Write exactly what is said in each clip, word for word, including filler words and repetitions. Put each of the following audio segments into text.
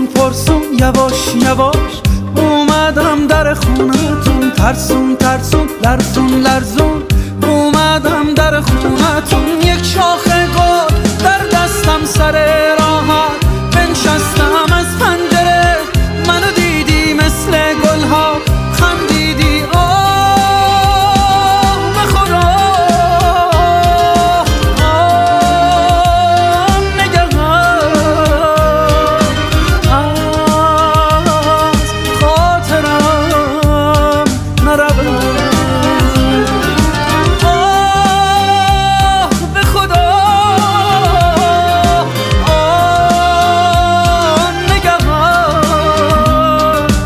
پرسون پرسون یواش یواش اومدم در خونتون، ترسون ترسون لرزون لرزون اومدم در خونتون. یک شاخه گل در دستم سر راحت بنشستم از پنجره، منو دیدی مثل گلها خندیدی آه به خدا آه نگهان از خاطرم نرود آه به خدا آه نگهانت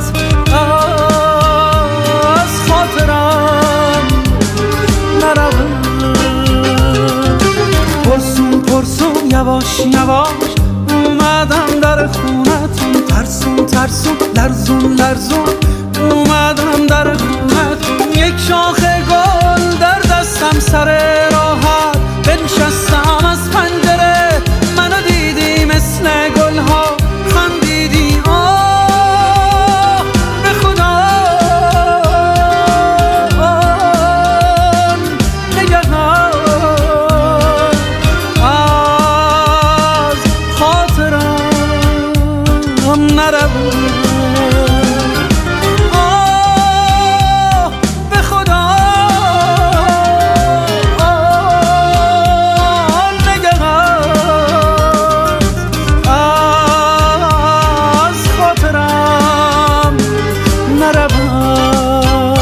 از خاطرم نرود. پرسون پرسون یواش یواش اومدم در خونتون، ترسون ترسون لرزون لرزون اومدم در خونتون. یک شاخه گل در دستم سر راحت بنشستم از پنجره، منو دیدی مثل گلها خندیدی آه به خدا آه نگهان از خاطرم نرود آه به خدا آه نگهان از خاطرم نرود.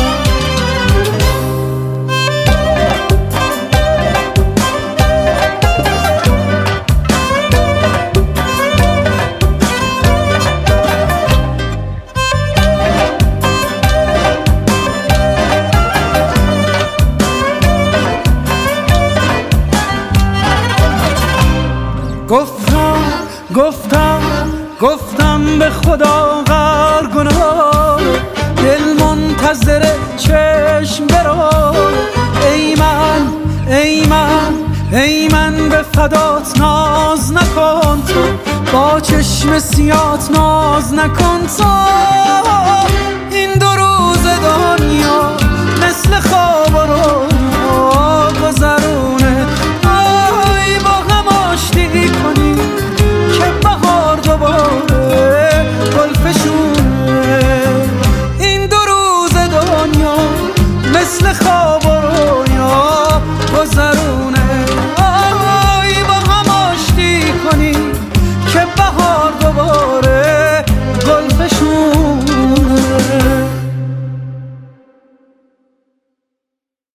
گفتم گفتم گفتم به خدا غر گناه، دل منتظر چشم برو. ای من ای من ای من به فدات ناز نکن تو، با چشم سیات ناز نکن تو. این دو روز دنیا مثل خواب